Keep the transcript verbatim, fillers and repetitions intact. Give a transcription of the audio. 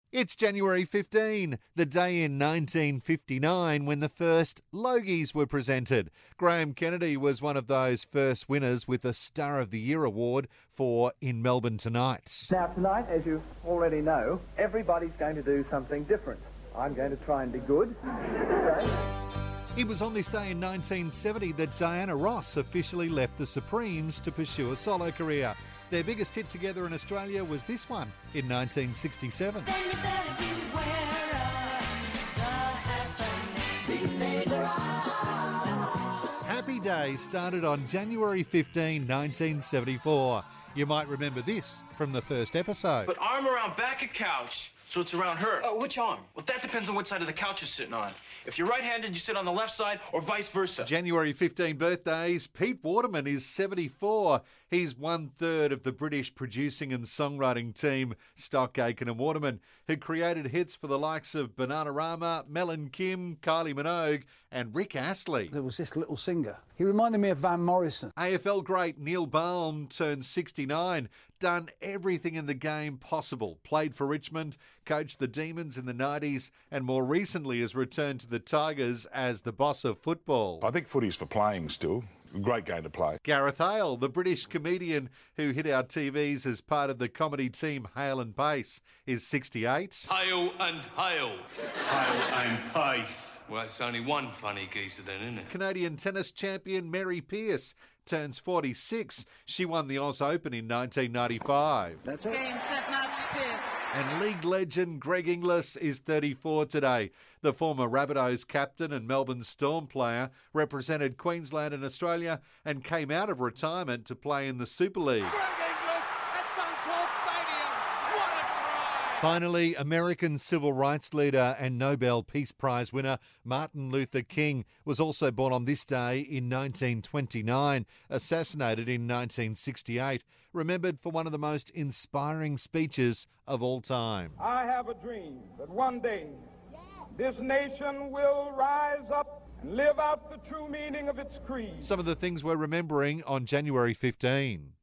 It's January fifteenth, the day in nineteen fifty-nine when the first Logies were presented. Graham Kennedy was one of those first winners with the Star of the Year award for In Melbourne Tonight. Now tonight, as you already know, everybody's going to do something different. I'm going to try and be good. So, it was on this day in nineteen seventy that Diana Ross officially left the Supremes to pursue a solo career. Their biggest hit together in Australia was this one in nineteen sixty-seven. Happy Day started on January fifteenth, nineteen seventy-four. You might remember this from the first episode. But arm around back of couch, so it's around her. Oh, which arm? Well, that depends on which side of the couch you're sitting on. If you're right-handed, you sit on the left side, or vice versa. January fifteenth birthdays. Pete Waterman is seventy-four. He's one-third of the British producing and songwriting team Stock Aitken and Waterman, who created hits for the likes of Bananarama, Mel and Kim, Kylie Minogue and Rick Astley. There was this little singer. He reminded me of Van Morrison. A F L great Neil Baum turned sixty-nine, done everything in the game possible, played for Richmond, coached the Demons in the nineties and more recently has returned to the Tigers as the boss of football. I think footy's for playing still. A great game to play. Gareth Hale, the British comedian who hit our T Vs as part of the comedy team Hale and Pace, is sixty-eight. Hale and Hale. Hale and Pace. Well, that's only one funny geezer then, isn't it? Canadian tennis champion Mary Pierce turns forty-six. She won the Oz Open in nineteen ninety-five. that's it. Game, set, match, Pierce. And league legend Greg Inglis is thirty-four today. The former Rabbitohs captain and Melbourne Storm player represented Queensland and Australia and came out of retirement to play in the Super League. Greg Inglis at Suncorp Stadium. What a try! Finally, American civil rights leader and Nobel Peace Prize winner Martin Luther King was also born on this day in nineteen twenty-nine, assassinated in nineteen sixty-eight, remembered for one of the most inspiring speeches of all time. I have a dream that one day this nation will rise up and live out the true meaning of its creed. Some of the things we're remembering on January fifteenth.